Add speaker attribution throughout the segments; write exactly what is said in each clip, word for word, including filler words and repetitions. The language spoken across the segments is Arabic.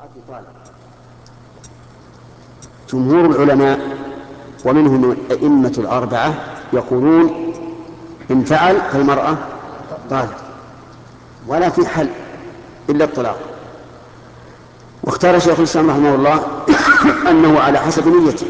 Speaker 1: طالق. جمهور العلماء ومنهم الأئمة الأربعة يقولون إن فعل فالمرأة طالق ولا في حل إلا الطلاق. واختار شيخ الإسلام رحمه الله أنه على حسب نيته،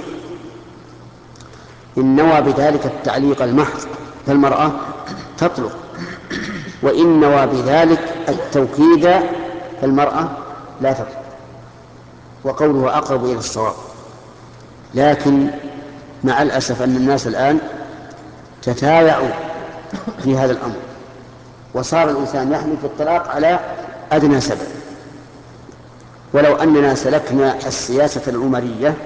Speaker 1: إن نوى بذلك التعليق المحض فالمرأة تطلق، وإن نوى بذلك التوكيد فالمرأة لا تطلق، وقوله أقرب إلى الصواب. لكن مع الأسف أن الناس الآن تتايعوا في هذا الأمر، وصار الإنسان يحمل في الطلاق على أدنى سبب. ولو أننا سلكنا السياسة العمرية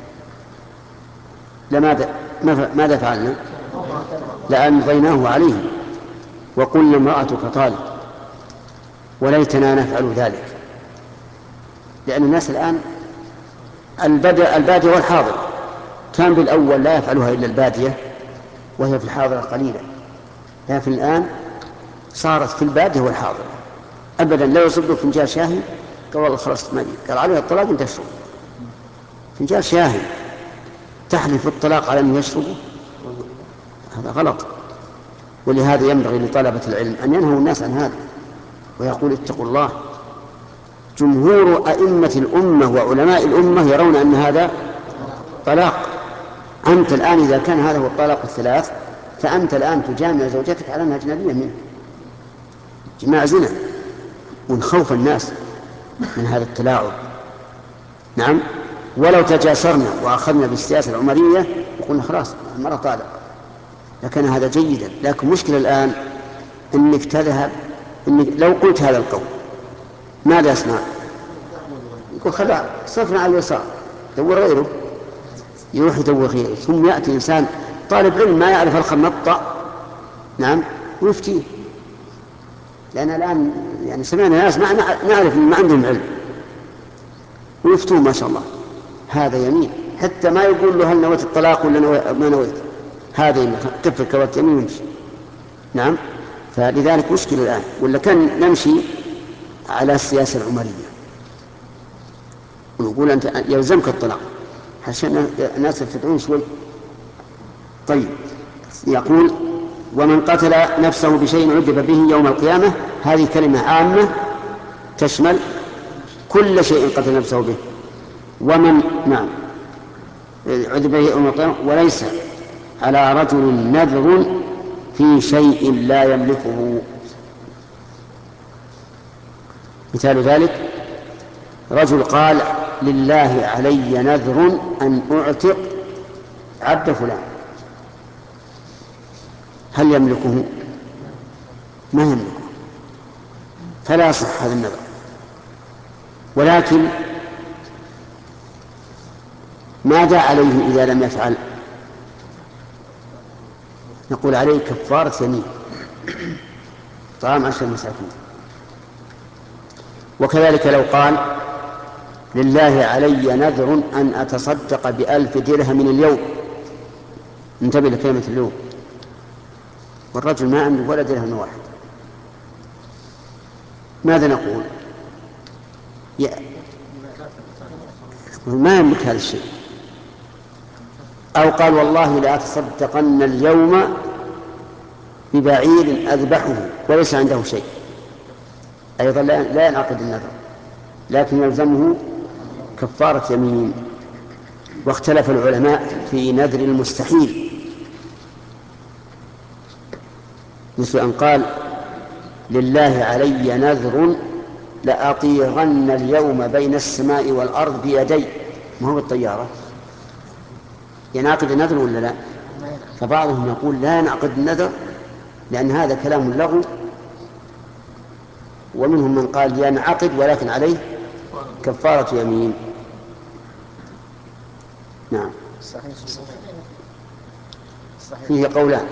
Speaker 1: لماذا ماذا فعلنا؟ لأمضيناه عليه وقلنا امرأتك طالق، وليتنا نفعل ذلك. لأن الناس الآن البادية والحاضر، كان بالأول لا يفعلها إلا البادية وهي في الحاضرة قليلا، لكن الآن صارت في البادية والحاضرة أبدا لا يصب فنجان شاهي قال والله خلاص ما قال عليها الطلاق انت تشرب فنجان شاهي تحلف الطلاق على أن يشربه، هذا غلط. ولهذا ينبغي لطلبة العلم أن ينهوا الناس عن هذا ويقول اتقوا الله. جمهور أئمة الأمة وعلماء الأمة يرون أن هذا طلاق. أنت الآن إذا كان هذا هو الطلاق الثلاث فأنت الآن تجامع زوجتك على أنها أجنبية منه، جماع زنا، ونخوف الناس من هذا التلاعب. نعم، ولو تجاسرنا وأخذنا بالسياسة العمرية وقلنا خلاص المرأة طالق لكان هذا جيدا. لكن مشكلة الآن أنك تذهب، إنك لو قلت هذا القول ماذا يصنع؟ يقول خلاص صرفنا على اليسار دور غيره، يروح يدور غيره، ثم يأتي إنسان طالب علم ما يعرف الخمطة نعم ويفتيه. لأن الآن يعني سمعنا ناس ما نعرف ما عندهم علم ويفتوه ما شاء الله. هذا يمين حتى ما يقول له هل نويت الطلاق ولا ما نويت، هذا يمين كفر كوات يمين ويمشي. نعم، فلذلك مشكلة الآن، ولا كان نمشي على السياسة العمرية ونقول أنت يلزمك الطلاق عشان الناس يفتحون شوي. طيب، يقول ومن قتل نفسه بشيء عذب به يوم القيامة، هذه كلمة عامة تشمل كل شيء قتل نفسه به. ومن نعم عذب به يوم القيامة وليس على رجل نذر في شيء لا يملكه. مثال ذلك رجل قال لله علي نذر أن أعتق عبد فلان، هل يملكه؟ ما يملكه، فلا يصح هذا النذر. ولكن ماذا عليه إذا لم يفعل؟ نقول عليه كفارة يمين طعام عشر مساكين. وكذلك لو قال لله علي نذر أن أتصدق بألف درهم من اليوم، انتبه لكلمة اليوم، والرجل ما عنده ولا درهم واحد، ماذا نقول؟ ما يملك هذا الشيء. أو قال والله لا أتصدقن اليوم ببعير أذبحه وليس عنده شيء، أيضا لا ينعقد النذر، لكن يلزمه كفارة يمين. واختلف العلماء في نذر المستحيل، مثل أن قال لله علي نذر لأطيرن اليوم بين السماء والأرض بيدي، ما هو الطيارة، ينعقد النذر ولا لا؟ فبعضهم يقول لا ينعقد النذر لأن هذا كلام لغو، ومنهم من قال ينعقد ولكن عليه كفارة يمين. نعم، فيه قولان.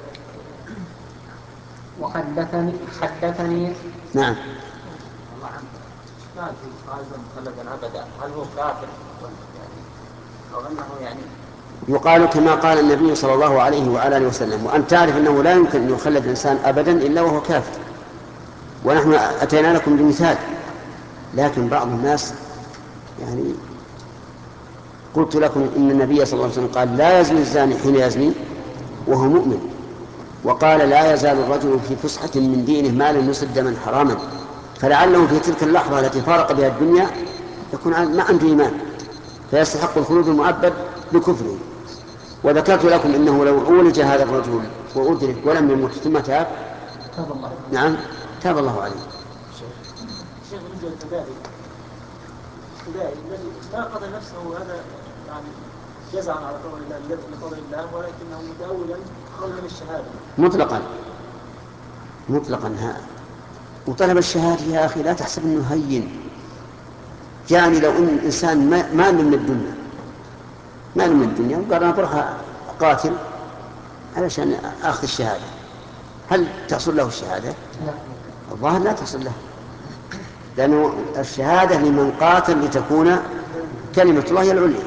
Speaker 2: وحدثني حدثني
Speaker 1: نعم،
Speaker 2: الله عنه قال خالدا مخلدا ابدا، هل هو كافر يعني او انه يعني
Speaker 1: يقال كما قال النبي صلى الله عليه وعلى اله وسلم، وأن تعرف أنه لا يمكن أن يخلد الإنسان أبدا إلا وهو كافر. ونحن أتينا لكم بمثال، لكن بعض الناس يعني قلت لكم إن النبي صلى الله عليه وسلم قال لا يزني الزاني حين يزني وهو مؤمن، وقال لا يزال الرجل في فسحة من دينه ما لم يصب دما حراما، فلعله في تلك اللحظة التي فارق بها الدنيا يكون ما عنده إيمان فيستحق الخلود المؤبد بكفره. وذكرت لكم إنه لو عولج هذا الرجل وأدرك ولم يمت ثم تاب
Speaker 3: تاب الله.
Speaker 1: نعم تاب الله عليه.
Speaker 3: شيخ بالنسبة للفدائي الفدائي الذي ما قتل نفسه هذا يعني جزعا على قول الله لقول الله ولكنه متأولا قول من الشهادة
Speaker 1: مطلقا مطلقا ها. وطلب الشهادة يا أخي لا تحسب أنه هين، يعني لو أن الإنسان ما, ما من الدنيا ما من الدنيا وقال أنا بروح قاتل علشان أخذ الشهادة، هل تحصل له الشهادة؟
Speaker 3: لا.
Speaker 1: الظاهر لا تحصل له، لأنه الشهادة لمن قاتل لتكون كلمة الله هي العليا.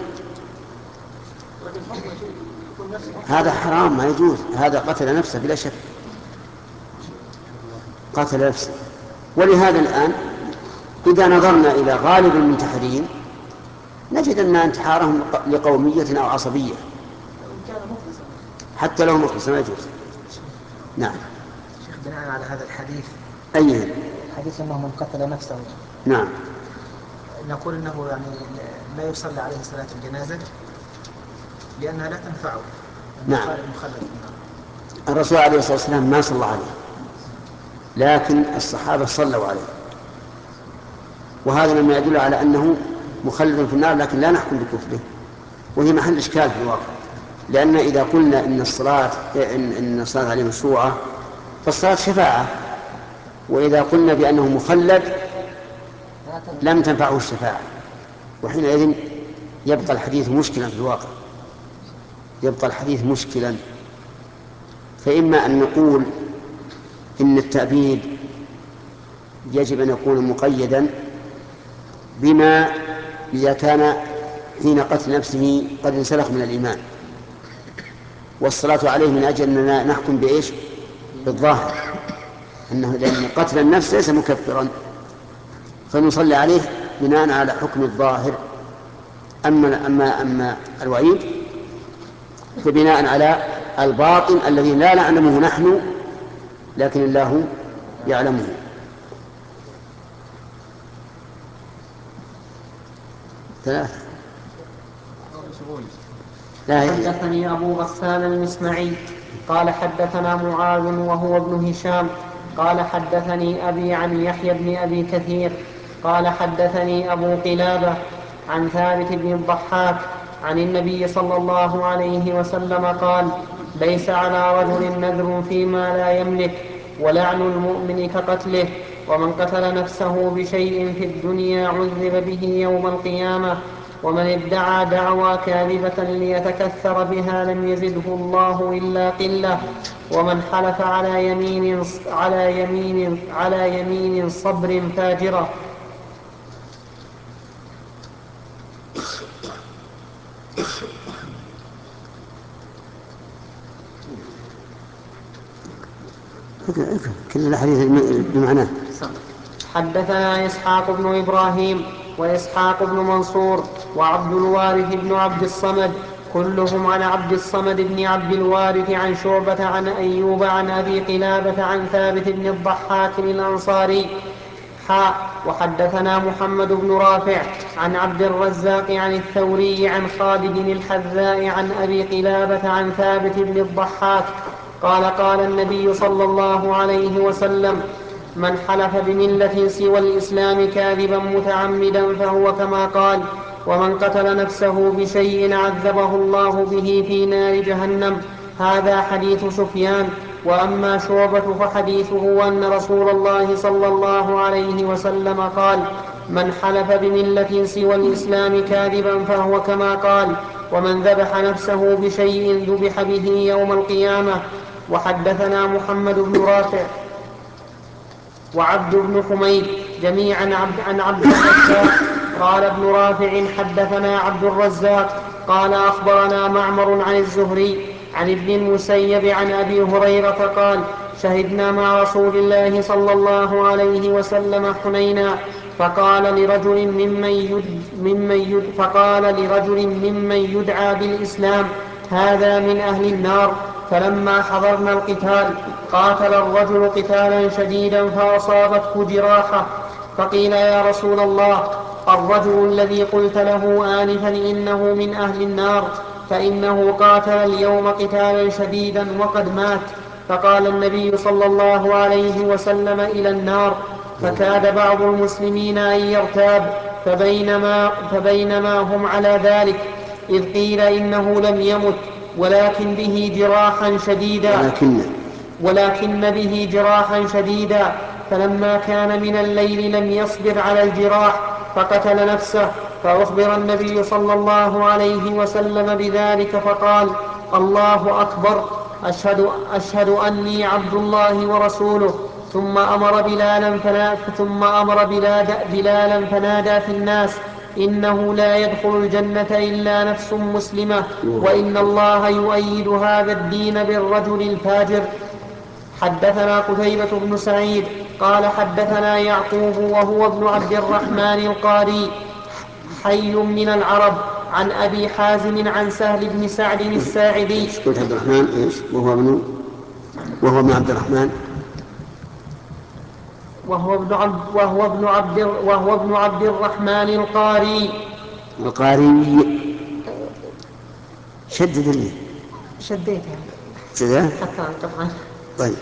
Speaker 1: هذا حرام ما يجوز، هذا قتل نفسه بلا شك، قتل نفسه. ولهذا الآن إذا نظرنا إلى غالب المنتحرين نجد أن انتحارهم لقومية أو عصبية حتى لو مخلصا ما يجوز. نعم.
Speaker 4: شيخ بناء على هذا الحديث
Speaker 1: أي
Speaker 4: حديث أنه من قتل نفسه
Speaker 1: نعم
Speaker 4: نقول أنه يعني لا يصلى عليه صلاة الجنازة لأنها لا تنفعه.
Speaker 1: نعم. الرسول عليه الصلاة والسلام ما صلى عليه لكن الصحابة صلوا عليه، وهذا مما يدل على أنه مخلد في النار، لكن لا نحكم بكفره، وهي محل إشكال في الواقع. لأن إذا قلنا إن الصلاة إن, إن الصلاة عليه مشروعة فالصلاة شفاعة، وإذا قلنا بأنه مخلد لم تنفعه الشفاعة، وحينئذ يبقى الحديث مشكلا في الواقع، يبقى الحديث مشكلا. فإما أن نقول إن التأبيد يجب أن يكون مقيدا بما إذا كان حين قتل نفسه قد انسلخ من الإيمان، والصلاة عليه من أجل أننا نحكم بإيش؟ بالظاهر، أنه لأن قتل النفس ليس مكفرا فنصلي عليه بناء على حكم الظاهر. أما, أما, أما الوعيد فبناء على الباطن الذي لا نعلمه نحن لكن الله يعلمه. ثلاثة.
Speaker 5: حدثني أبو غسان المسمعي قال حدثنا معاذ وهو ابن هشام قال حدثني أبي عن يحيى بن أبي كثير قال حدثني أبو قلابة عن ثابت بن الضحاك عن النبي صلى الله عليه وسلم قال: ليس على رجل نذر فيما لا يملك، ولعن المؤمن كقتله، ومن قتل نفسه بشيء في الدنيا عذب به يوم القيامة، ومن ادعى دعوى كاذبة ليتكثر بها لم يزده الله إلا قلة، ومن حلف على يمين على يمين على يمين صبر فاجرة.
Speaker 1: كل الحديث بمعناه.
Speaker 5: حدثنا إسحاق بن إبراهيم وإسحاق بن منصور وعبد الوارث بن عبد الصمد كلهم عن عبد الصمد بن عبد الوارث عن شعبة عن أيوب عن أبي قلابة عن ثابت بن الضحاك الأنصاري حاء. وحدثنا محمد بن رافع عن عبد الرزاق عن الثوري عن خالد الحذاء عن أبي قلابة عن ثابت بن الضحاك قال: قال النبي صلى الله عليه وسلم: من حلف بملة سوى الإسلام كاذبا متعمدا فهو كما قال، ومن قتل نفسه بشيء عذبه الله به في نار جهنم. هذا حديث سفيان. وأما شعبة فحديثه أن رسول الله صلى الله عليه وسلم قال: من حلف بملة سوى الإسلام كاذبا فهو كما قال، ومن ذبح نفسه بشيء ذبح به يوم القيامة. وحدثنا محمد بن رافع وعبد بن حميد جميعا عن عبد الرزاق قال ابن رافع: حدثنا عبد الرزاق قال أخبرنا معمر عن الزهري عن ابن المسيب عن أبي هريرة قال: شهدنا مع رسول الله صلى الله عليه وسلم حنينا فقال لرجل ممن يد ممن يد فقال لرجل ممن يدعى بالإسلام هذا من أهل النار. فلما حضرنا القتال قاتل الرجل قتالا شديدا فأصابته جراحة، فقيل يا رسول الله الرجل الذي قلت له آنفا إنه من أهل النار فإنه قاتل اليوم قتالا شديدا وقد مات. فقال النبي صلى الله عليه وسلم إلى النار. فكاد بعض المسلمين أن يرتاب، فبينما, فبينما هم على ذلك إذ قيل إنه لم يمت ولكن به جراحا شديدا
Speaker 1: ولكن,
Speaker 5: ولكن به جراحا شديدا فلما كان من الليل لم يصبر على الجراح فقتل نفسه. فأخبر النبي صلى الله عليه وسلم بذلك فقال الله أكبر أشهد, أشهد أني عبد الله ورسوله. ثم أمر بلالا فنادى, ثم أمر بلالا فنادى في الناس إنه لا يدخل الجنة إلا نفس مسلمة وإن الله يؤيد هذا الدين بالرجل الفاجر. حدثنا قتيبة بن سعيد قال حدثنا يعقوب وهو ابن عبد الرحمن القاري حي من العرب عن أبي حازم عن سهل بن سعد الساعدي.
Speaker 1: قلت عبد الرحمن إيش وهو ابن وهو ابن عبد الرحمن
Speaker 5: وهو ابن عبد وهو ابن عبد وهو ابن عبد الرحمن القاري
Speaker 1: القاري شدد لي
Speaker 5: شديتها
Speaker 1: شدد
Speaker 5: طبعا.
Speaker 1: طيب.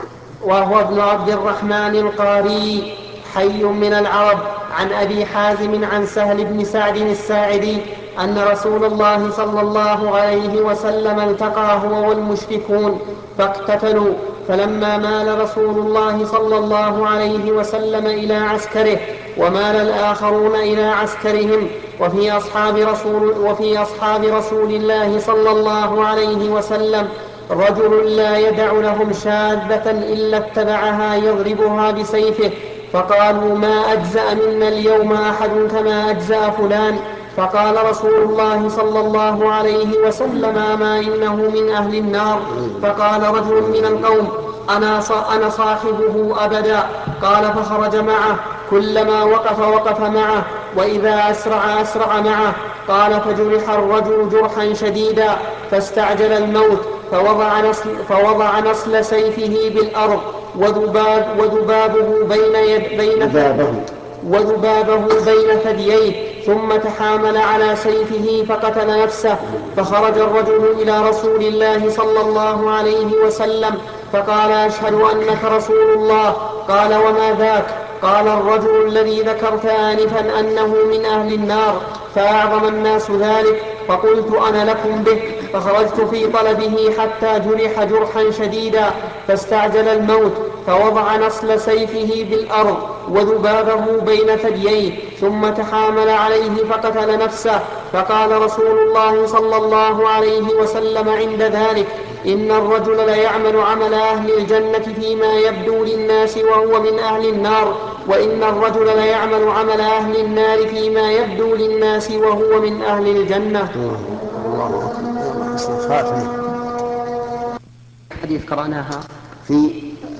Speaker 5: وهو ابن عبد الرحمن القاري حي من العرب عن أبي حازم عن سهل بن سعد الساعدي أن رسول الله صلى الله عليه وسلم التقى هو والمشركون فاقتتلوا. فلما مال رسول الله صلى الله عليه وسلم إلى عسكره ومال الآخرون إلى عسكرهم وفي أصحاب رسول, وفي أصحاب رسول الله صلى الله عليه وسلم رجل لا يدع لهم شاذة إلا اتبعها يضربها بسيفه فقالوا ما أجزأ منا اليوم أحد كما أجزأ فلان. فقال رسول الله صلى الله عليه وسلم ما إنه من أهل النار. فقال رجل من القوم أنا صاحبه أبدا. قال فخرج معه كلما وقف وقف معه وإذا أسرع أسرع معه. قال فجرح الرجل جرحا شديدا فاستعجل الموت فوضع نصل, فوضع نصل سيفه بالأرض وذباب وذبابه بين يد بين
Speaker 1: ذبابه
Speaker 5: وذبابه بين ثدييه ثم تحامل على سيفه فقتل نفسه. فخرج الرجل إلى رسول الله صلى الله عليه وسلم فقال أشهد أنك رسول الله. قال وما ذاك؟ قال الرجل الذي ذكرت آنفا أنه من أهل النار. فأعظم الناس ذلك فقلت أنا لكم به. فخرجت في طلبه حتى جرح جرحا شديدا فاستعجل الموت فوضع نصل سيفه بالأرض وذبابه بين ثدييه ثم تحامل عليه فقتل نفسه. فقال رسول الله صلى الله عليه وسلم عند ذلك إن الرجل ليعمل عمل أهل الجنة فيما يبدو للناس وهو من أهل النار وإن الرجل ليعمل عمل أهل النار فيما يبدو للناس وهو من أهل الجنة. حديث قرأناها
Speaker 1: في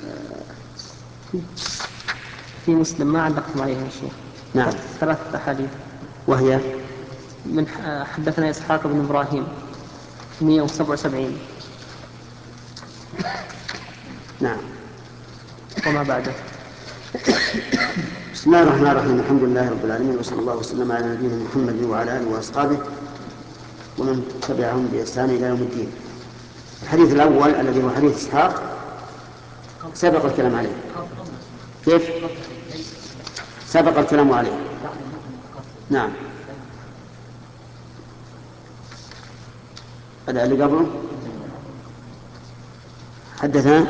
Speaker 5: في مسلم ما علقتم عليها يا شيخ.
Speaker 1: نعم
Speaker 5: ثلاثة أحاديث
Speaker 1: وهي
Speaker 5: من حدثنا إسحاق بن إبراهيم مئة وسبعة وسبعين.
Speaker 1: نعم
Speaker 5: وما بعده.
Speaker 1: بسم الله الرحمن الرحيم الحمد لله رب العالمين وصلى الله وسلم على نبينا محمد وعلى آله وأصحابه ومن تبعهم بإحسان إلى يوم الدين. الحديث الأول الذي هو حديث إسحاق سبق الكلام عليه. كيف؟ سبق الكلام عليه. نعم هذا اللي قبله حدثنا.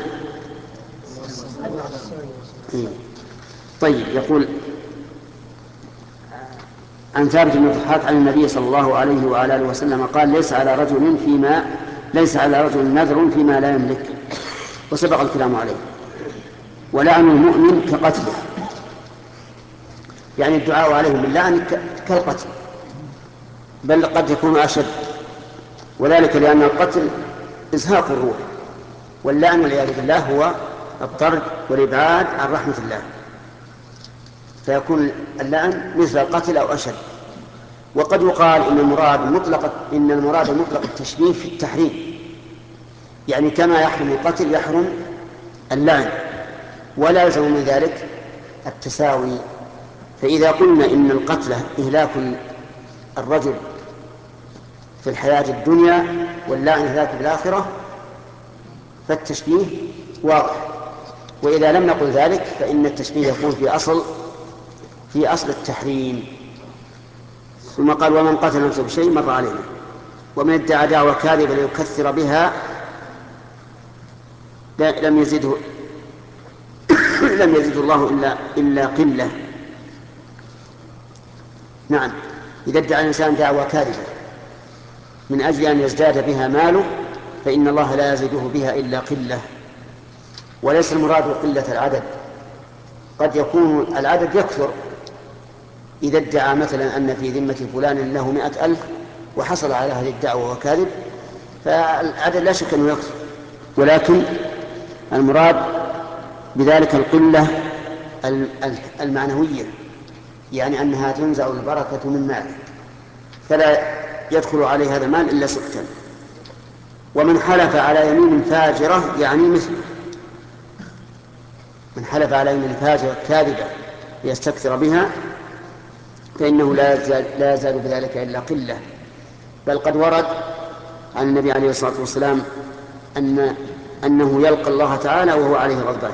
Speaker 1: طيب يقول عن ثابت بن الضحاك عن النبي صلى الله عليه وعلى اله وسلم قال ليس على رجل فيما ليس على رجل نذر فيما لا يملك وسبق الكلام عليه. ولعن المؤمن كقتله يعني الدعاء عليهم باللعن كالقتل بل قد يكون أشد وذلك لأن القتل إزهاق الروح واللعن والعياذ بالله هو الطرد والإبعاد عن رحمة الله. فيكون اللعن مثل القتل أو أشد. وقد يقال إن المراد مطلق إن المراد مطلق التشبيه في التحريم، يعني كما يحرم القتل يحرم اللعن، ولا يلزم من ذلك التساوي. فإذا قلنا إن القتل إهلاك الرجل في الحياة الدنيا واللعن إهلاك في الآخرة فالتشبيه واضح. وإذا لم نقل ذلك فإن التشبيه يكون في أصل في أصل التحريم. ثم قال: ومن قتل نفسه بشيء مر علينا ومن ادعى دعوى كاذبة ليكثر بها لم يزده لم يزده الله إلا, إلا قلة. نعم، إذا ادعى الإنسان دعوى كاذبة من أجل أن يزداد بها ماله فإن الله لا يزيده بها إلا قلة. وليس المراد قلة العدد، قد يكون العدد يكثر. إذا ادعى مثلا أن في ذمة فلان له مئة ألف وحصل على هذه الدعوة وكاذب فالعدد لا شك أنه يكثر، ولكن المراد بذلك القلة المعنوية، يعني أنها تنزع البركة من ماله فلا يدخل عليه هذا المال إلا سكتا. ومن حلف على يمين فاجرة يعني مثل من حلف على يمين فاجرة كاذبة ليستكثر بها فإنه لا يزال, لا يزال بذلك إلا قلة. بل قد ورد عن النبي عليه الصلاة والسلام أن أنه يلقى الله تعالى وهو عليه غضبان.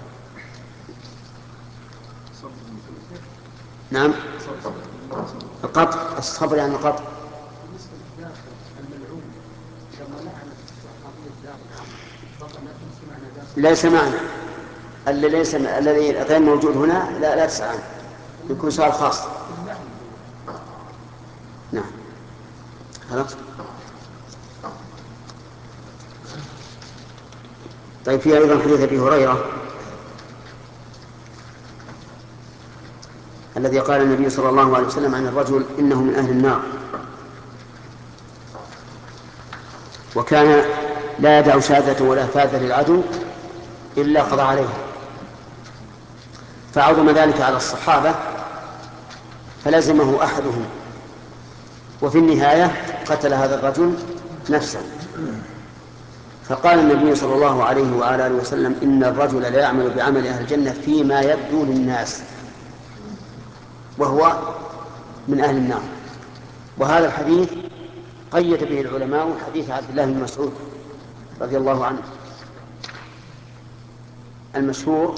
Speaker 1: نعم، القطع الصبر يعني القطع. ليس معنى الذي ليس الذي غير موجود هنا لا لا تسعى عنه، يكون سؤال خاص. نعم خلاص. طيب في أيضا حديث أبي هريرة الذي قال النبي صلى الله عليه وسلم عن الرجل إنه من أهل النار، وكان لا يدع شاذة ولا فاذة للعدو إلا قضى عليه، فعظم ذلك على الصحابة فلزمه أحدهم، وفي النهاية قتل هذا الرجل نفسه. فقال النبي صلى الله عليه وعلى آله وسلم إن الرجل لا يعمل بعمل أهل الجنة فيما يبدو للناس وهو من أهل النار. وهذا الحديث قيد به العلماء حديث عبد الله بن مسعود رضي الله عنه المشهور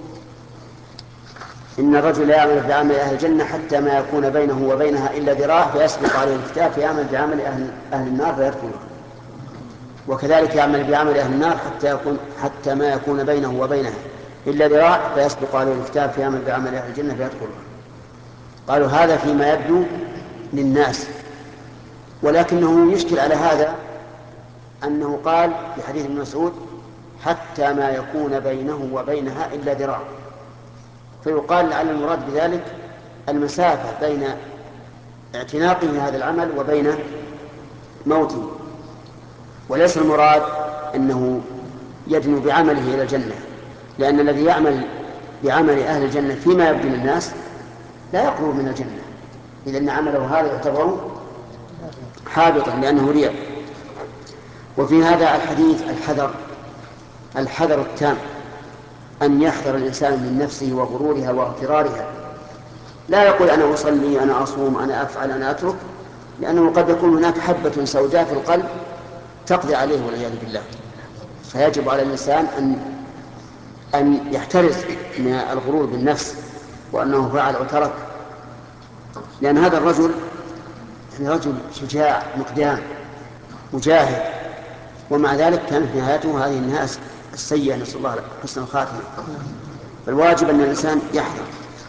Speaker 1: إن الرجل لا يعمل بعمل أهل الجنة حتى ما يكون بينه وبينها إلا ذراع فيسبق عليه الكتاب فيعمل بعمل أهل, أهل النار فيدخله، وكذلك يعمل بعمل أهل النار حتى يكون حتى ما يكون بينه وبينها إلا ذراع فيسبق عليه الكتاب فيعمل بعمل أهل الجنة فيدخله. قالوا هذا فيما يبدو للناس، ولكنه يشكل على هذا أنه قال في حديث ابن مسعود حتى ما يكون بينه وبينها إلا ذراع، فيقال لعل المراد بذلك المسافة بين اعتناقه هذا العمل وبين موته، وليس المراد أنه يدنو بعمله إلى الجنة، لأن الذي يعمل بعمل أهل الجنة فيما يبدو للناس لا يقرب من الجنة، إذا أن عمله هذا يعتبر حابطا لأنه رياء. وفي هذا الحديث الحذر الحذر التام أن يحذر الإنسان من نفسه وغرورها واغترارها، لا يقول أنا أصلي أنا أصوم أنا أفعل أنا أترك، لأنه قد يكون هناك حبة سوداء في القلب تقضي عليه والعياذ بالله. فيجب على الإنسان أن أن يحترز من الغرور بالنفس وأنه فعل وترك، لأن هذا الرجل يعني رجل شجاع مقدام مجاهد، ومع ذلك كانت نهايته هذه النهاية السيئة، نسأل الله حسن الخاتمة. فالواجب أن الإنسان يحذر.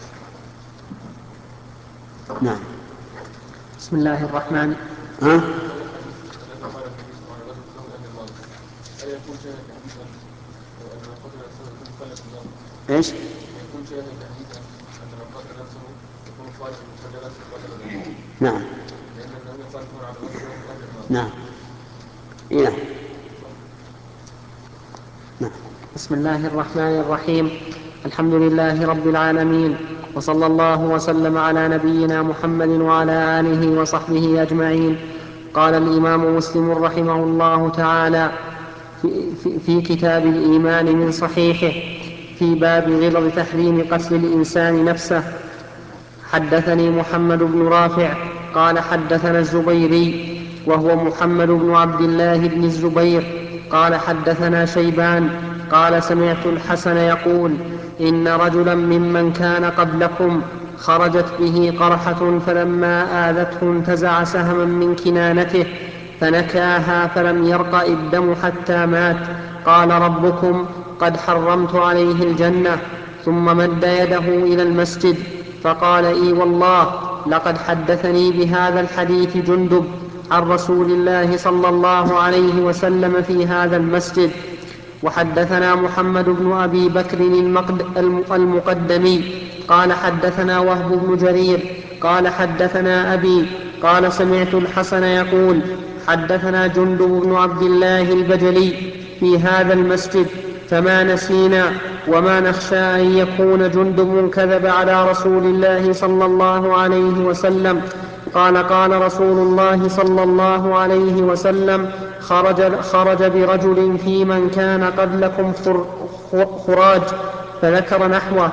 Speaker 1: نعم.
Speaker 5: بسم الله الرحمن
Speaker 1: ها؟ ايش؟ يكون شاهد حديثا ان من قتل نفسه يكون خالد المخلدات في القتل. نعم. لان النبي صلى الله عليه وسلم نعم. إيه.
Speaker 5: نعم. بسم الله الرحمن الرحيم. الحمد لله رب العالمين وصلى الله وسلم على نبينا محمد وعلى آله وصحبه أجمعين. قال الإمام مسلم رحمه الله تعالى في, في, في كتاب الإيمان من صحيحه في باب غلظ تحريم قتل الإنسان نفسه: حدثني محمد بن رافع قال حدثنا الزبيري وهو محمد بن عبد الله بن الزبير قال حدثنا شيبان قال سمعت الحسن يقول: إن رجلا ممن كان قبلكم خرجت به قرحة فلما آذته انتزع سهما من كنانته فنكاها فلم يرقأ الدم حتى مات. قال: ربكم قد حرمت عليه الجنة. ثم مد يده إلى المسجد فقال: إي والله لقد حدثني بهذا الحديث جندب عن رسول الله صلى الله عليه وسلم في هذا المسجد. وحدثنا محمد بن أبي بكر المقدمي قال حدثنا وهب بن جرير قال حدثنا أبي قال سمعت الحسن يقول: حدثنا جندب بن عبد الله البجلي في هذا المسجد فما نسينا وما نخشى أن يكون جندب كذب على رسول الله صلى الله عليه وسلم. قال: قال رسول الله صلى الله عليه وسلم: خرج, خرج برجل في من كان قبلكم خراج، فذكر نحوه.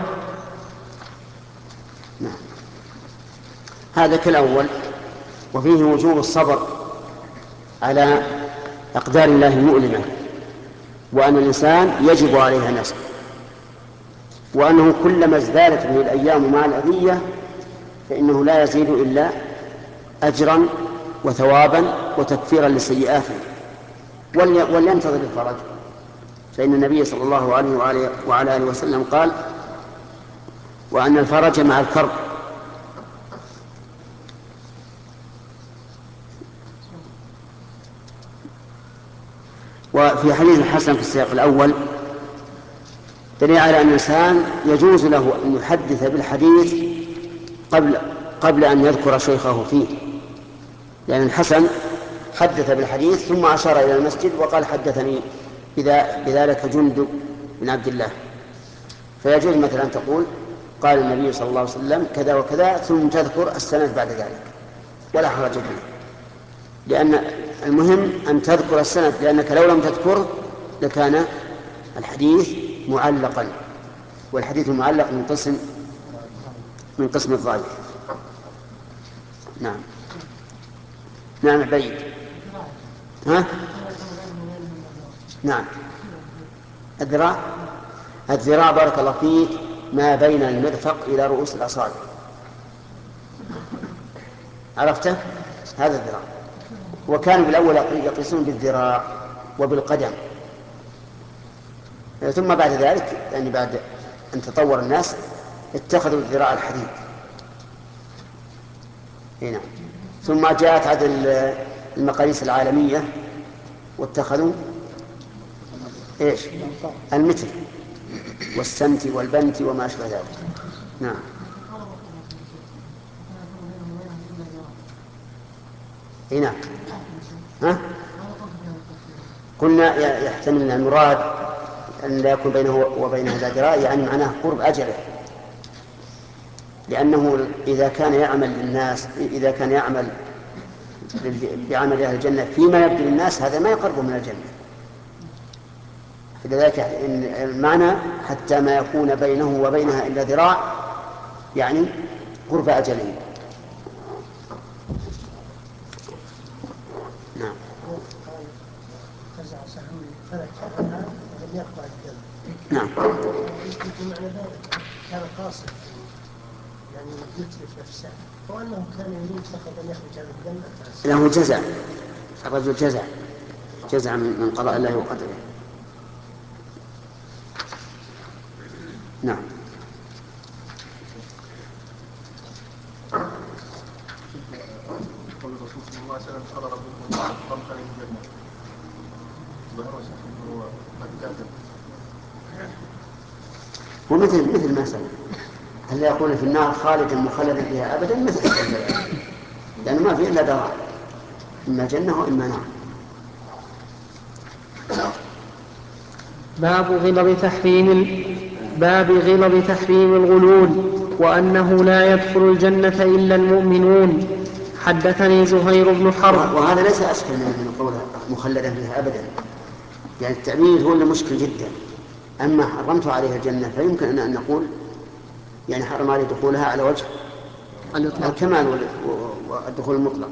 Speaker 1: نعم. هذا كالأول، وفيه وجوب الصبر على أقدار الله المؤلمة، وأن الإنسان يجب عليه أن يصبر، وأنه كلما ازدادت به الأيام مع الأذية فإنه لا يزيد إلا أجرا وثوابا وتكفيرا لسيئاته، ولينتظر الفرج. فإن النبي صلى الله عليه وعلى آله وسلم قال: وأن الفرج مع الكرب. وفي حديث الحسن في السياق الأول دليل على أن الإنسان يجوز له أن يحدث بالحديث قبل قبل أن يذكر شيخه فيه، لأن الحسن حدث بالحديث ثم أشار إلى المسجد وقال: حدثني بذلك جندب بن عبد الله. فيجوز مثلا أن تقول: قال النبي صلى الله عليه وسلم كذا وكذا، ثم تذكر السند بعد ذلك، ولا حرج فيه، لأن المهم أن تذكر السند، لأنك لو لم تذكره لكان الحديث معلقا، والحديث المعلق من قسم من قسم الضعيف. نعم. نعم بعيد. ها؟ نعم. الذراع الذراع بارك الله فيك ما بين المرفق إلى رؤوس الأصابع، عرفته؟ هذا الذراع. وكانوا بالأول يقيسون بالذراع وبالقدم، ثم بعد ذلك يعني بعد أن تطور الناس اتخذوا الذراع الحديد. هنا ثم جاءت عاد المقاييس العالمية واتخذوا ايش؟ المتر والسنتي والبنتي وما أشبه ذلك. نعم. هنا ها؟ قلنا يحتمل أن المراد أن لا يكون بينه وبينها ذراع، يعني معناه قرب أجله، لأنه إذا كان يعمل للناس إذا كان يعمل بعمل أهل الجنة فيما يبدو للناس هذا ما يقرب من الجنة. لذلك المعنى حتى ما يكون بينه وبينها إلا ذراع، يعني قرب أجله. نعم. نعم.
Speaker 6: معنى ذلك كان قاصد يعني يتلف نفسه، وأنه كان يريد فقط أن يخرج عن الجنة.
Speaker 1: له جزع، الرجل جزع جزع من قضاء الله وقدره. نعم.
Speaker 7: قول الرسول صلى الله عليه وسلم: قال ربكم حرمت عليه الجنة. ظهر هو قد كاتب
Speaker 1: ومثل مثل ما سبق، هل يكون في النار خالدا مخلدا فيها أبدا مثل هذا، لأنه ما في إلا دار، إما جنة وإما نار.
Speaker 5: باب غلظ تحريم باب غلظ تحريم الغلول. وأنه لا يدخل الجنة إلا المؤمنون. حدثني زهير بن حرب.
Speaker 1: وهذا ليس أشكل من قوله مخلدا فيها أبدا، يعني التعبير هو اللي مشكل جدا. أما حرمت عليها الجنة فيمكن أن نقول يعني حرم عليه دخولها على وجه الكمال والدخول المطلق.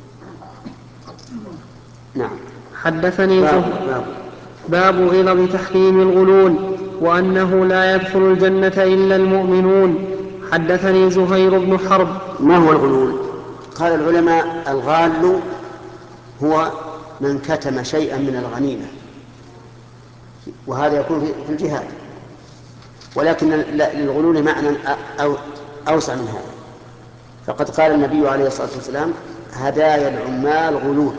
Speaker 1: نعم.
Speaker 5: حدثني
Speaker 1: باب,
Speaker 5: باب, باب غلظ تحريم الغلول وأنه لا يدخل الجنة إلا المؤمنون. حدثني زهير بن حرب.
Speaker 1: ما هو الغلول؟ قال العلماء الغال هو من كتم شيئا من الغنيمة، وهذا يكون في الجهاد، ولكن للغلول معنى أو أوسع من هذا. فقد قال النبي عليه الصلاة والسلام هدايا العمال غلول،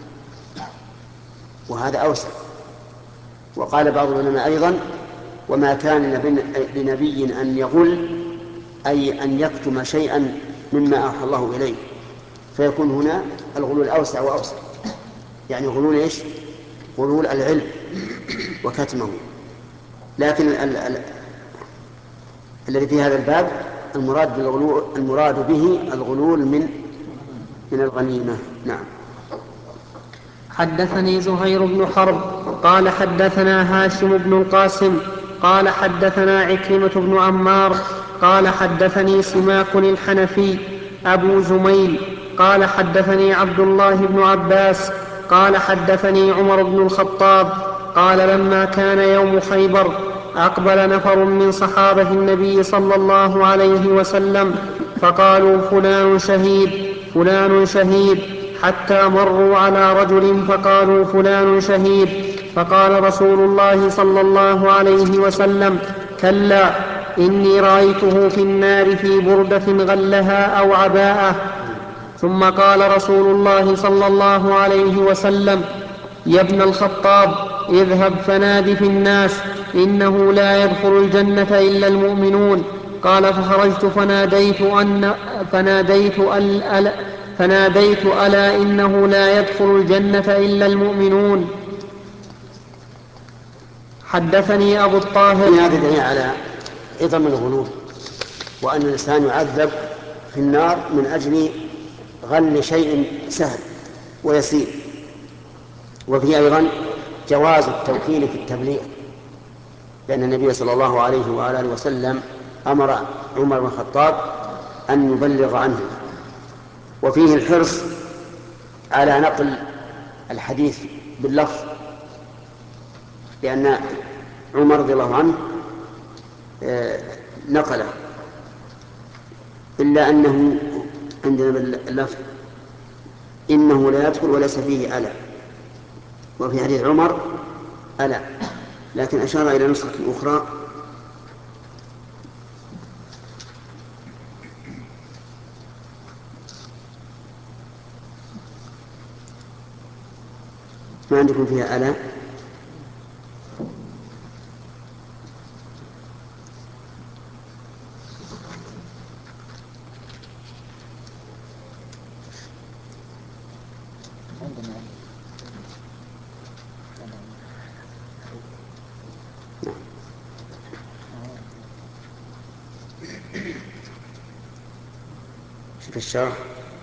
Speaker 1: وهذا أوسع. وقال بعض العلماء أيضا وما كان لنبي أن يغل أي أن يكتم شيئا مما أوحى الله إليه، فيكون هنا الغلول أوسع وأوسع، يعني غلول إيش؟ غلول العلم وكتمه. لكن ال ال الذي في هذا الباب المراد بالغلول المراد به الغلول من من الغنيمة. نعم.
Speaker 5: حدثني زهير بن حرب قال حدثنا هاشم بن القاسم قال حدثنا عكرمة بن عمار قال حدثني سماك الحنفي أبو زميل قال حدثني عبد الله بن عباس قال حدثني عمر بن الخطاب قال لما كان يوم خيبر أقبل نفر من صحابة النبي صلى الله عليه وسلم فقالوا فلان شهيد فلان شهيد، حتى مروا على رجل فقالوا فلان شهيد، فقال رسول الله صلى الله عليه وسلم كلا إني رأيته في النار في بردة غلها أو عباءة. ثم قال رسول الله صلى الله عليه وسلم يا ابن الخطاب اذهب فناد في الناس إنه لا يدخل الجنة إلا المؤمنون. قال فخرجت فناديت أن فناديت أل فناديت ألا إنه لا يدخل الجنة إلا المؤمنون. حدثني أبو الطاهر.
Speaker 1: هذا دليل على عظم الغلول، وأن الإنسان يعذب في النار من أجل غل شيء سهل ويسير. وفي أيضا جواز التوكيل في التبليغ، لأن النبي صلى الله عليه وآله وسلم أمر عمر بن الخطاب أن يبلغ عنه. وفيه الحرص على نقل الحديث باللفظ، لأن عمر رضي الله عنه نقله، إلا أنه عندنا باللفظ إنه لا يدخل وليس فيه ألا، وفي حديث عمر ألا، لكن أشار إلى نسخة أخرى ما عندكم فيها ألا. في الشرح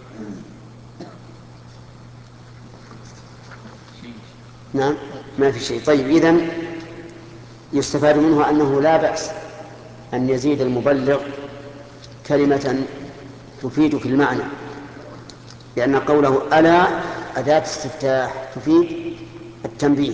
Speaker 1: نعم ما في شيء. طيب إذن يستفاد منه أنه لا بأس أن يزيد المبلغ كلمة تفيد في المعنى، لأن قوله ألا أداة استفتاح تفيد التنبيه.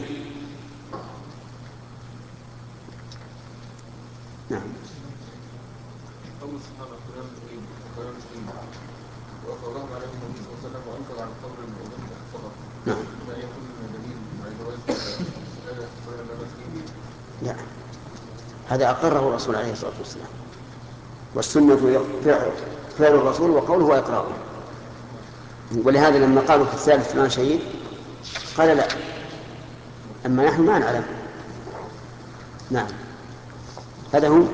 Speaker 1: نعم.
Speaker 7: قول الصحابة فلان شهيد فلان شهيد وقولهم عليه النبي صلى الله عليه وسلم وأنكر عن قول المؤمن فقط.
Speaker 1: نعم.
Speaker 7: ما يكون دليل على جواز الشهادة فلان لا شهيد؟
Speaker 1: لا، هذا أقره الرسول عليه الصلاة والسلام، والسنة فعل الرسول وقوله وإقراره. ولهذا لما قالوا في الثالث فلان شهيد قال لا، أما نحن ما نعلم. نعم هذا هو.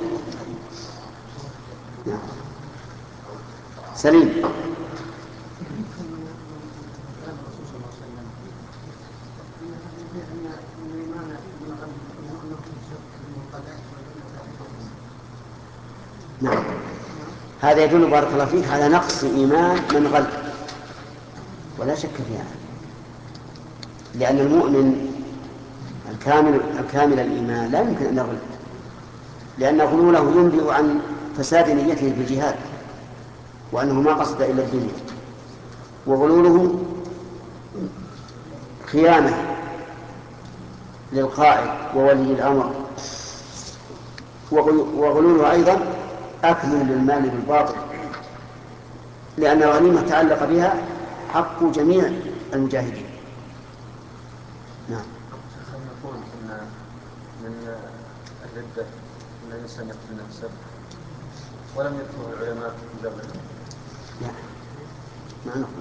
Speaker 1: نعم. سليم. نعم هذا يدل بارك الله فيك على نقص إيمان من غل، ولا شك في هذا، لأن المؤمن الكامل الكامل الإيمان لا يمكن أن يغل، لأن غلوله ينبئ عن فساد نيته في الجهاد وأنه ما قصد إلا الدنيا، وغلوله خيانة للقائد وولي الأمر، وغلوله أيضا أكل للمال بالباطل، لأن الغنيمة تعلق بها حق جميع المجاهدين. نعم.
Speaker 2: نقول إن من الردة أن الإنسان يقتل نفسه ولم يذكر العلماء في باب الردة.
Speaker 1: لا ما نقول،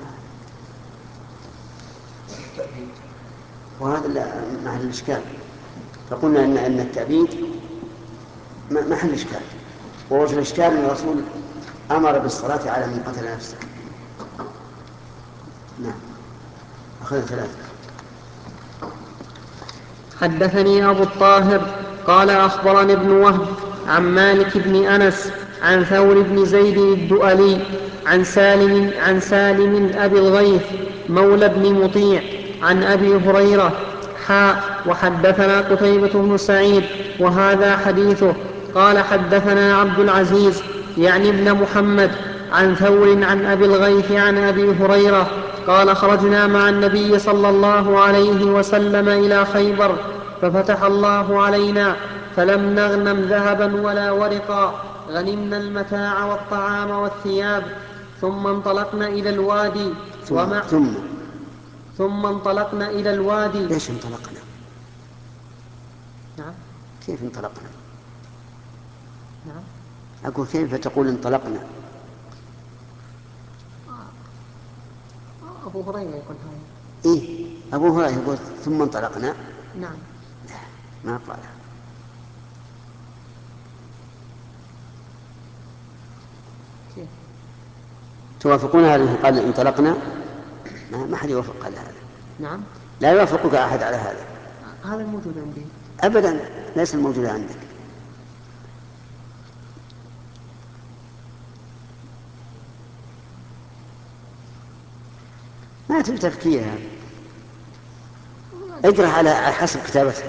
Speaker 1: وهذا محل الإشكال، فقلنا إن أن التأبيد محل إشكال، ووجه الإشكال أن الرسول أمر بالصلاة على من قتل نفسه. نعم. أخذ ثلاثة.
Speaker 5: حدثني أبو الطاهر قال أخبرني ابن وهب عن مالك بن أنس عن ثور بن زيد الدؤلي عن سالم عن سالم أبي الغيث مولى بن مطيع عن أبي هريرة حاء وحدثنا قتيبة بن سعيد وهذا حديثه. قال حدثنا عبد العزيز يعني ابن محمد عن ثور عن أبي الغيث عن أبي هريرة قال خرجنا مع النبي صلى الله عليه وسلم إلى خيبر ففتح الله علينا فلم نغنم ذهبا ولا ورقا، غنمنا المتاع والطعام والثياب. ثم انطلقنا إلى الوادي
Speaker 1: ثم
Speaker 5: ومع
Speaker 1: ثم,
Speaker 5: ثم انطلقنا إلى الوادي.
Speaker 1: ليش انطلقنا؟
Speaker 5: نعم.
Speaker 1: كيف انطلقنا؟
Speaker 5: نعم.
Speaker 1: أقول كيف تقول انطلقنا؟
Speaker 5: أبو هريرة يقول هذا.
Speaker 1: إيه أبو هريرة يقول ثم انطلقنا.
Speaker 5: نعم.
Speaker 1: ما قال.
Speaker 5: كيف
Speaker 1: توافقون على أنه قال انطلقنا؟ ما حد يوافق على هذا.
Speaker 5: نعم.
Speaker 1: لا يوافقك أحد على هذا.
Speaker 5: هذا الموجود عندي.
Speaker 1: أبدا ليس الموجود عندك. ما تبي تفكير هذا، اقرأ على حسب كتابته.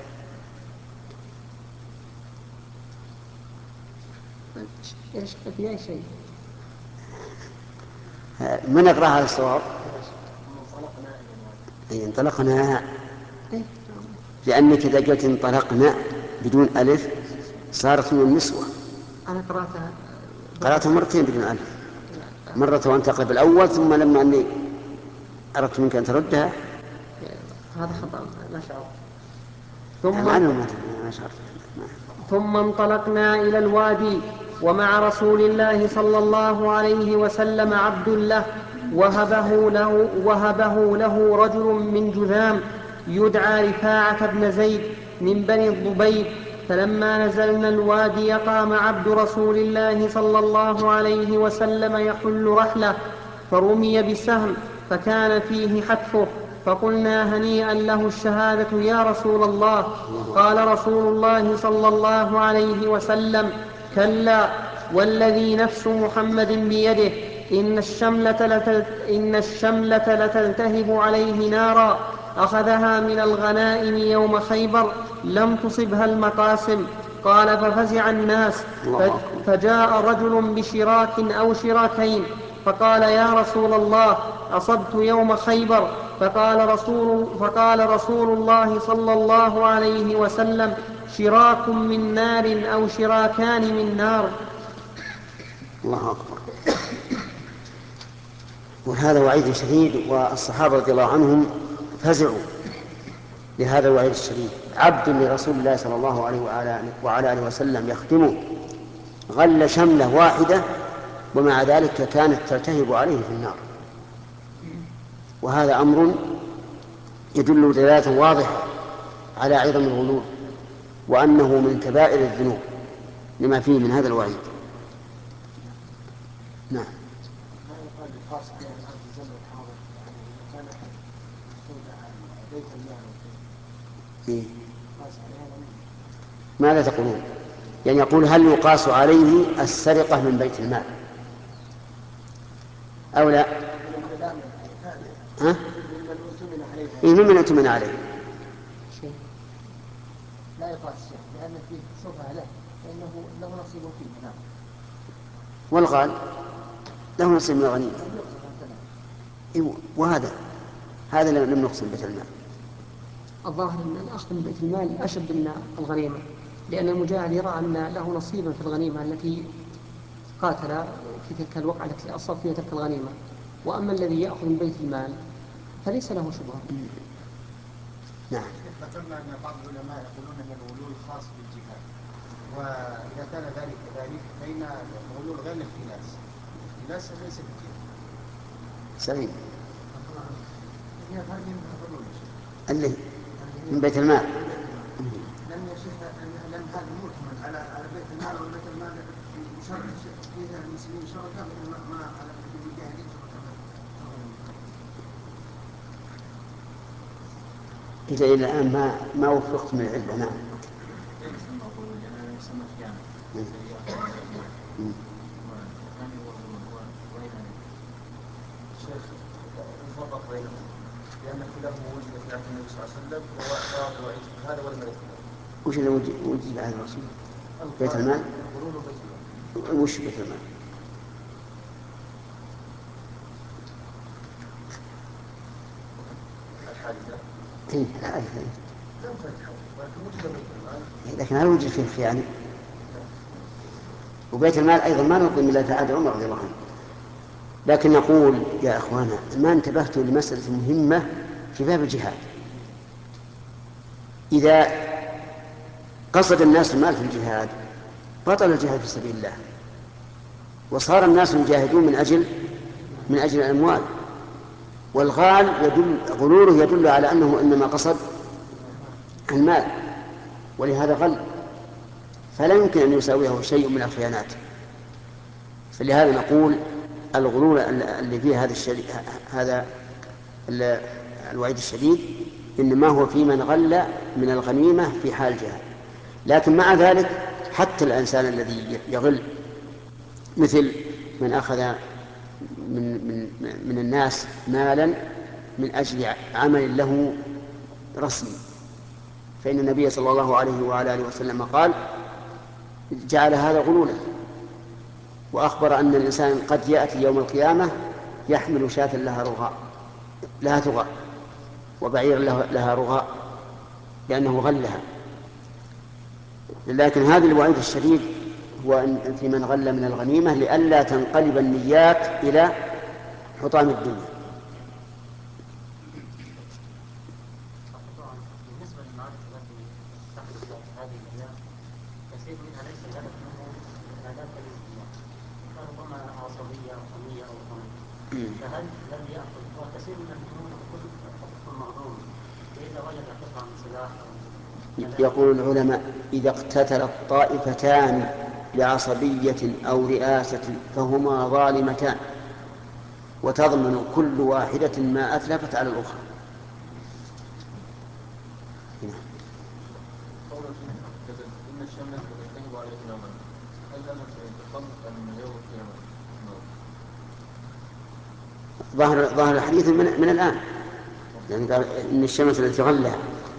Speaker 5: ايش في اي شيء؟
Speaker 1: من يقرأ هذا الصواب؟ أي انطلقنا، لأنك إذا قلت انطلقنا بدون ألف صارت من النسوة.
Speaker 5: أنا قرأتها
Speaker 1: قرأتها مرتين بدون ألف، مرة وأنت تقرأ بالأول ثم لما أني أردت منك أن تردها.
Speaker 5: هذا خطأ ما شعرت.
Speaker 1: ثم
Speaker 5: ثم انطلقنا إلى الوادي ومع رسول الله صلى الله عليه وسلم عبد له وهبه له, وهبه له رجل من جذام يدعى رفاعة بن زيد من بني الضبيب. فلما نزلنا الوادي قام عبد رسول الله صلى الله عليه وسلم يحل رحله فرمي بسهم فكان فيه حتفه، فقلنا هنيئا له الشهادة يا رسول الله. قال رسول الله صلى الله عليه وسلم كلا والذي نفس محمد بيده إن الشملة, لتل... إن الشملة لتلتهب عليه نارا أخذها من الغنائم يوم خيبر لم تصبها المقاسم. قال ففزع الناس فجاء رجل بشراك أو شراكين فقال يا رسول الله أصبت يوم خيبر. فقال رسول, فقال رسول الله صلى الله عليه وسلم شراك من نار أو شراكان من نار.
Speaker 1: الله أكبر. وهذا وعيد شديد، والصحابة رضي الله عنهم فزعوا لهذا الوعيد الشديد. عبد لرسول الله صلى الله عليه وعلى آله وسلم يخدمه غل شملة واحدة ومع ذلك كانت تلتهب عليه في النار. وهذا أمر يدل دلالة واضحة على عظم الغلول وأنه من كبائر الذنوب لما فيه من هذا الوعيد. نعم. إيه؟ ماذا تقولون؟ يعني يقول هل يقاس عليه السرقة من بيت المال؟ أو لا؟ ها؟ إيه ممن أؤتمن عليه
Speaker 4: شيء لا يقاس الشيخ لأن فيه شبهة له فإنه له نصيب فيه. نعم.
Speaker 1: والغال له نصيب من الغنيمة. إيه وهذا هذا لم نقسم بيت المال.
Speaker 5: الظاهر أن الأخذ من بيت المال أشد من الغنيمة، لأن المجاهد يرى أن له نصيبا في الغنيمة التي قاتل في تلك الوقعة التي أصاب فيها تلك الغنيمة، وأما الذي يأخذ من بيت المال فليس له شبهة.
Speaker 1: نعم.
Speaker 4: ذكرنا أن بعض العلماء يقولون أن الغلول خاص بالجهاد، وإذا كان ذلك كذلك فإن الغلول غير الاختلاس، الاختلاس ليس بالجهاد.
Speaker 1: سليم.
Speaker 4: هي فرق من الغلول
Speaker 1: اللي من بيت المال.
Speaker 4: لأن يا شيخ لأن هذا مؤتمن على على بيت المال، وبيت المال شرط إذا المسلمين شرطا ما على المجاهدين شرطا.
Speaker 1: إذا إلى الآن ما ما وفقت من العلة. نعم.
Speaker 2: شيخ نفرق بينهم لأن خلافه وجد في عهد النبي صلى الله عليه وسلم وهو وعيد هذا ولم يكن.
Speaker 1: وش اللي وجد بعد الرسول؟ بيت المال. وش بيت المال؟
Speaker 2: الحادثة.
Speaker 1: إيه الحادثة. لكن هل وجد فيه خيانة؟ وبيت المال أيضا ما نقول إلا في عهد عمر رضي الله عنه. لكن نقول يا أخوانا ما انتبهتوا لمسألة مهمة في باب الجهاد. إذا قصد الناس المال في الجهاد بطل الجهاد في سبيل الله، وصار الناس يجاهدون من أجل من أجل الأموال، والغال يدل غلوله يدل على أنه إنما قصد المال، ولهذا غل، فلا يمكن أن يساويه شيء من الخيانات. فلهذا نقول الغلول اللي فيه هذا الشديد هذا الوعيد الشديد إنما هو في من غل من الغنيمة في حال جهاد. لكن مع ذلك حتى الإنسان الذي يغل مثل من أخذ من, من, من الناس مالا من أجل عمل له رسمي، فإن النبي صلى الله عليه وعلى آله وسلم قال جعل هذا غلولا، وأخبر أن الإنسان قد يأتي يوم القيامة يحمل شاة لها رغاء لها ثغاء وبعير لها رغاء لأنه غلها. لكن هذا الوعيد الشديد هو في من غل من الغنيمة لئلا تنقلب النيات إلى حطام الدنيا.
Speaker 4: بالنسبة للمعارك التي تحدث في هذه الأيام كثير منها ليس الهدف منه إعداد كلمة الله، فربما عصبية أو قومية أو قومية، فهل الذي يأخذ وكثير من الجنود يكون حقوق مغروم إذا وجد قطعة من سلاح أو
Speaker 1: يقول العلماء إذا اقتتلت طائفتان لعصبية أو رئاسة فهما ظالمتان وتضمن كل واحدة ما أتلفت على الأخرى.
Speaker 2: إن الشمس تذهب عليه نوما هل أنا سيتخلص من يوم القيامة؟
Speaker 1: ظاهر ظاهر الحديث من, من الآن، يعني قال إن الشمس التي تغلى.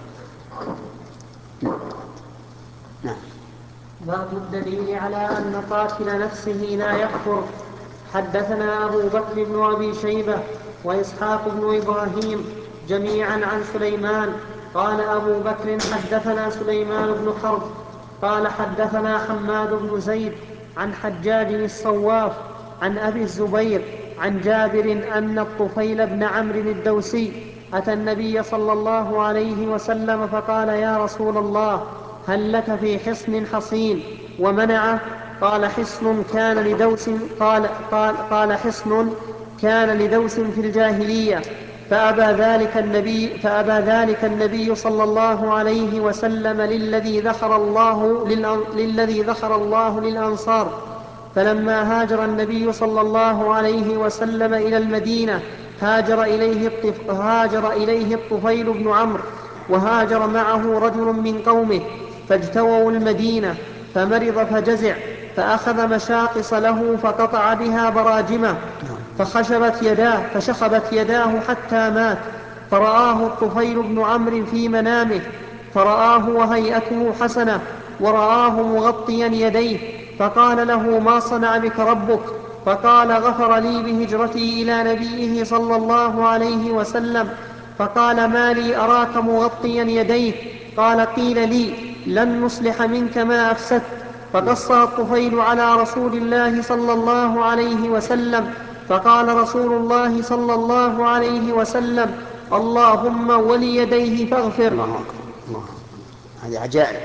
Speaker 1: نعم.
Speaker 5: باب الدليل على أن قاتل نفسه لا يكفر. حدثنا أبو بكر بن أبي شيبة وإسحاق بن إبراهيم جميعا عن سليمان قال أبو بكر حدثنا سليمان بن حرب قال حدثنا حماد بن زيد عن حجاج الصواف عن أبي الزبير عن جابر أن الطفيل بن عمرو الدوسي أتى النبي صلى الله عليه وسلم فقال يا رسول الله هل لك في حصن حصين ومنعه؟ قال حصن كان لدوس قال, قال, قال حصن كان لدوس في الجاهلية فأبى ذلك النبي فأبى ذلك النبي صلى الله عليه وسلم للذي ذخر الله للذي ذخر الله للأنصار. فلما هاجر النبي صلى الله عليه وسلم إلى المدينة هاجر إليه, الطف... هاجر إليه الطفيل بن عمرو وهاجر معه رجل من قومه فاجتووا المدينة فمرض فجزع فأخذ مشاقص له فقطع بها براجمه فخشبت يداه فشخبت يداه حتى مات. فرآه الطفيل بن عمرو في منامه فرآه وهيئته حسنة ورآه مغطيا يديه، فقال له: ما صنع بك ربك؟ فقال: غفر لي بهجرتي إلى نبيه صلى الله عليه وسلم. فقال: ما لي أراك مغطيا يديك؟ قال: قيل لي: لن نصلح منك ما أفسدت. فقصها الطفيل على رسول الله صلى الله عليه وسلم، فقال رسول الله صلى الله عليه وسلم: اللهم وليديه فاغفر.
Speaker 1: الله أكبر. الله أكبر. هذه عجائب،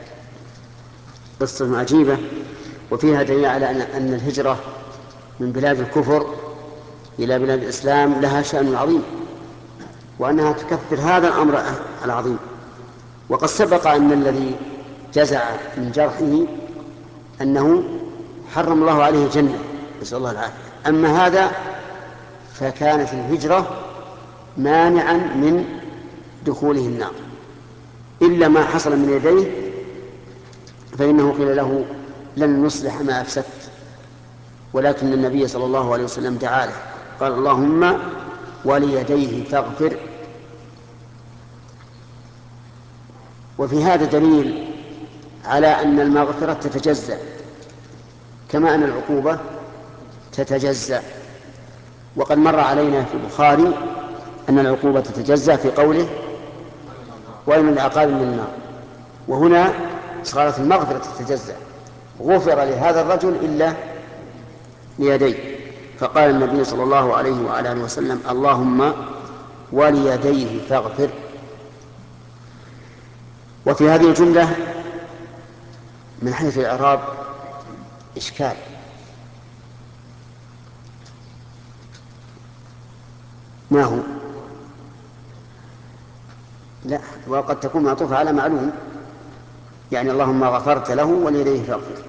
Speaker 1: قصة عجيبة، وفيها دليل على أن الهجرة من بلاد الكفر إلى بلاد الإسلام لها شأن عظيم، وأنها تكفر هذا الأمر العظيم. وقد سبق أن الذي جزع من جرحه أنه حرم الله عليه الجنة، نسأل الله العافية. أما هذا فكانت الهجرة مانعا من دخوله النار، إلا ما حصل من يديه فإنه قيل له: لن نصلح ما أفسدت. ولكن النبي صلى الله عليه وسلم دعا له، قال: اللهم وليديه فاغفر. وفي هذا دليل على أن المغفرة تتجزأ، كما أن العقوبة تتجزأ. وقد مر علينا في البخاري أن العقوبة تتجزأ في قوله: وإن العقاب من النار. وهنا صارت المغفرة تتجزأ، غفر لهذا الرجل إلا ليديه، فقال النبي صلى الله عليه وعلى آله وسلم: اللهم وليديه فاغفر. وفي هذه الجملة من حيث الإعراب إشكال. ما هو؟ لا، وقد تكون معطوفة على معلوم، يعني اللهم غفرت له وليديه فاغفر،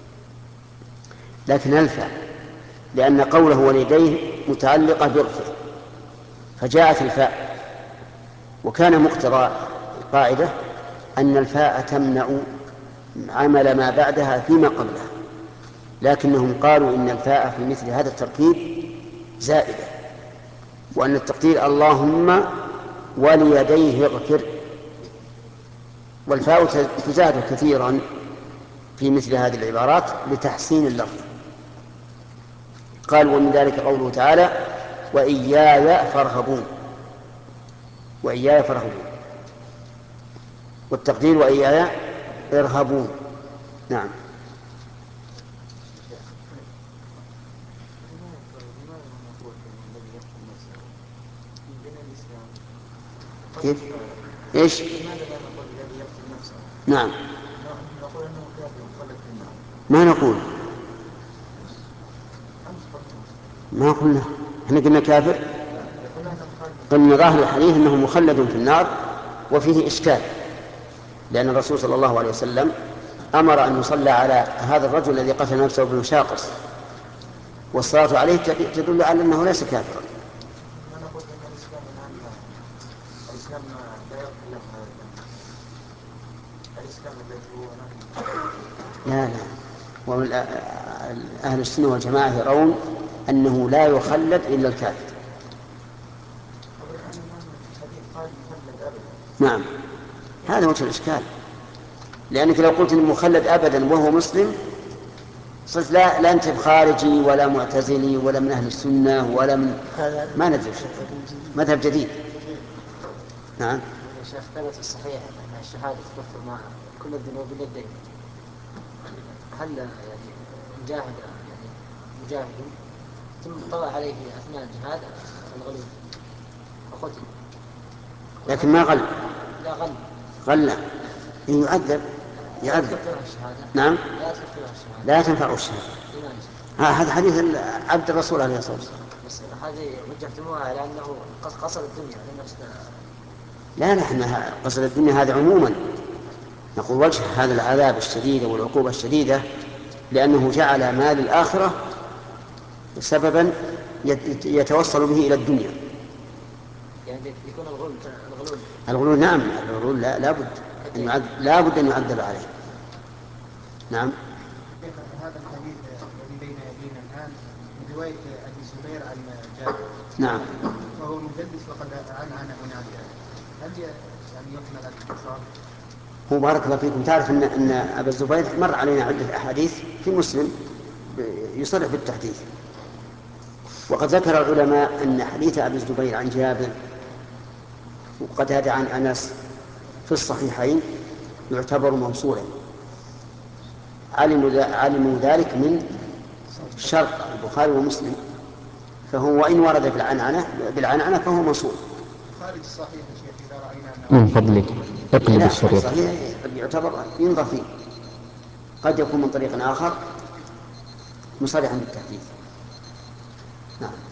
Speaker 1: لكن ألفى، لأن قوله وليديه متعلقة باغفر فجاءت الفاء، وكان مقتضى القاعدة أن الفاء تمنع عمل ما بعدها فيما قبلها، لكنهم قالوا إن الفاء في مثل هذا التركيب زائدة، وأن التقدير اللهم وليديه اغفر، والفاء تزاد كثيرا في مثل هذه العبارات لتحسين اللفظ. قال: ومن ذلك قوله تعالى: وإياي فارهبون. وإياي فارهبون، والتقدير وإياي ارهبون. نعم. كيف؟ ايش؟ نعم. ما نقول ما قلنا احنا قلنا كافر، قلنا ظاهر الحديث انه مخلد في النار، وفيه اشكال، لان الرسول صلى الله عليه وسلم امر ان يصلى على هذا الرجل الذي قتل نفسه بمشاقص، والصلاه عليه تدل على انه ليس كافرا.
Speaker 3: الإسلام لا يغفر له هذا الذنب. الإسلام الذي هو
Speaker 1: لا لا ومن أهل السنة والجماعة يرون أنه لا يخلد إلا الكافر. نعم، هذا وجه الإشكال، لأنك لو قلت إنه مخلد أبدا وهو مسلم صرت لا لا أنت بخارجي ولا معتزلي ولا من أهل السنة ولا من ما ندري مذهب جديد. نعم.
Speaker 3: يا شيخ ثبت الصحيح أن الشهادة تكفر مع كل الذنوب إلا الدين. هل يعني مجاهد يعني مجاهد ثم طلع عليه أثناء الجهاد الغلول وقتل،
Speaker 1: لكن ما غل.
Speaker 3: لا غل
Speaker 1: غل يعذب يعذب. نعم. لا تنفع الشهادة. هذا حديث عبد الرسول عليه الصلاة والسلام.
Speaker 3: بس هذه وجهتموها على أنه قصد الدنيا لنفسنا.
Speaker 1: لا نحن قصد الدنيا هذا عموما، نقول وجه هذا العذاب الشديد والعقوبة الشديدة لأنه جعل مال الآخرة سببا يتوصل به إلى الدنيا.
Speaker 3: يعني يكون الغلول الغلول
Speaker 1: الغلول نعم، الغلول لا لابد أن يعذب، لابد أن يعذب عليه. نعم.
Speaker 8: هذا الحديث الذي بين يدينا الآن من رواية أبي زبير الزبير عن جابر.
Speaker 1: نعم.
Speaker 8: فهو مدلس وقد عن عن هناك، هل يعني يحمل الاتصال؟
Speaker 1: هو بارك الله فيكم، تعرف ان ان ابا الزبير مر علينا عده احاديث في مسلم يصرح بالتحديث، وقد ذكر العلماء ان حديث ابي الزبير عن جابر وقتادة عن انس في الصحيحين يعتبر موصولا، علموا ذلك من شرط البخاري ومسلم، فهو وإن ورد بالعنعنة بالعنعنة فهو موصول.
Speaker 8: خارج الصحيح يا شيخ إذا رأينا
Speaker 9: من فضلك اقلب الشريط.
Speaker 1: صحيح يعتبر ينظر فيه، قد يكون من طريق آخر مصرحا بالتحديث. نعم.